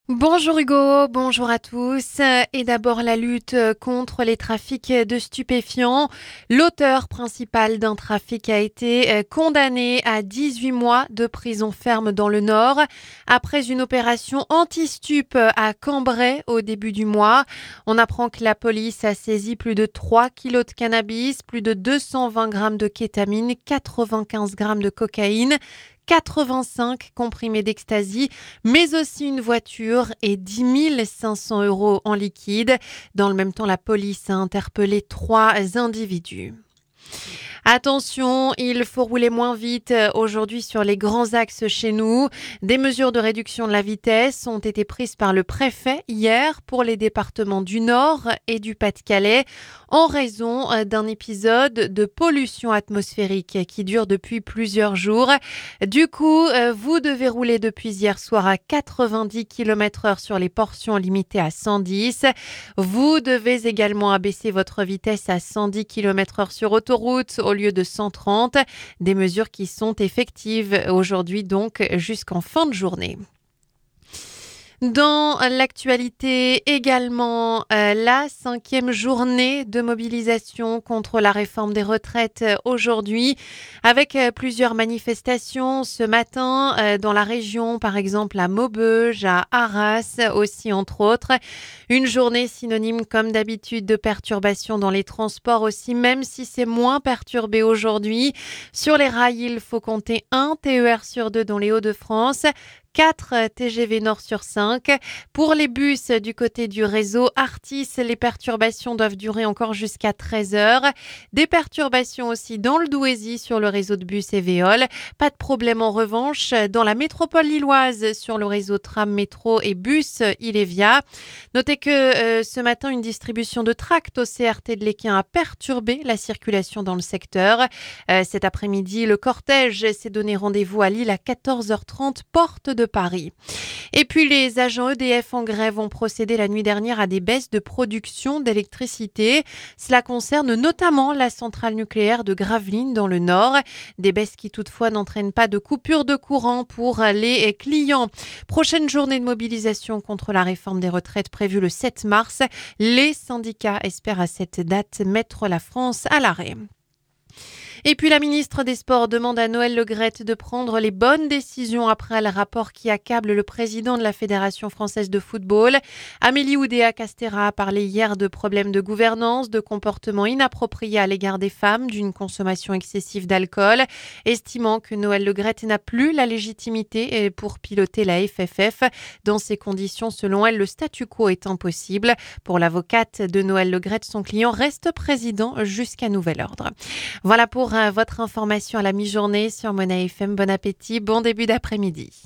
Bonjour Hugo, bonjour à tous. Et d'abord la lutte contre les trafics de stupéfiants. L'auteur principal d'un trafic a été condamné à 18 mois de prison ferme dans le Nord après une opération anti-stup à Cambrai au début du mois. On apprend que la police a saisi plus de 3 kilos de cannabis, plus de 220 grammes de kétamine, 95 grammes de cocaïne, 85 comprimés d'ecstasy, mais aussi une voiture et 10 500 € en liquide. Dans le même temps, la police a interpellé 3 individus. Attention, il faut rouler moins vite aujourd'hui sur les grands axes chez nous. Des mesures de réduction de la vitesse ont été prises par le préfet hier pour les départements du Nord et du Pas-de-Calais en raison d'un épisode de pollution atmosphérique qui dure depuis plusieurs jours. Du coup, vous devez rouler depuis hier soir à 90 km/h sur les portions limitées à 110. Vous devez également abaisser votre vitesse à 110 km/h sur autoroute au lieu de 130. Des mesures qui sont effectives aujourd'hui donc jusqu'en fin de journée. Dans l'actualité également, la 5e journée de mobilisation contre la réforme des retraites aujourd'hui, avec plusieurs manifestations ce matin dans la région, par exemple à Maubeuge, à Arras aussi entre autres. Une journée synonyme comme d'habitude de perturbations dans les transports aussi, même si c'est moins perturbé aujourd'hui. Sur les rails, il faut compter un TER sur 2 dans les Hauts-de-France, 4 TGV Nord sur 5. Pour les bus du côté du réseau Artis, les perturbations doivent durer encore jusqu'à 13 heures. Des perturbations aussi dans le Douaisis sur le réseau de bus et Véole. Pas de problème en revanche dans la métropole lilloise sur le réseau tram, métro et bus Ilévia. Notez que ce matin, une distribution de tracts au CRT de l'Équin a perturbé la circulation dans le secteur. Cet après-midi, le cortège s'est donné rendez-vous à Lille à 14h30, porte de Paris. Et puis les agents EDF en grève ont procédé la nuit dernière à des baisses de production d'électricité. Cela concerne notamment la centrale nucléaire de Gravelines dans le Nord. Des baisses qui toutefois n'entraînent pas de coupure de courant pour les clients. Prochaine journée de mobilisation contre la réforme des retraites prévue le 7 mars. Les syndicats espèrent à cette date mettre la France à l'arrêt. Et puis la ministre des Sports demande à Noël Le Graët de prendre les bonnes décisions après le rapport qui accable le président de la Fédération française de football. Amélie Oudéa-Castéra a parlé hier de problèmes de gouvernance, de comportements inappropriés à l'égard des femmes, d'une consommation excessive d'alcool, estimant que Noël Le Graët n'a plus la légitimité pour piloter la FFF. Dans ces conditions, selon elle, le statu quo est impossible. Pour l'avocate de Noël Le Graët, son client reste président jusqu'à nouvel ordre. Voilà pour votre information à la mi-journée sur Mona FM. Bon appétit, bon début d'après-midi.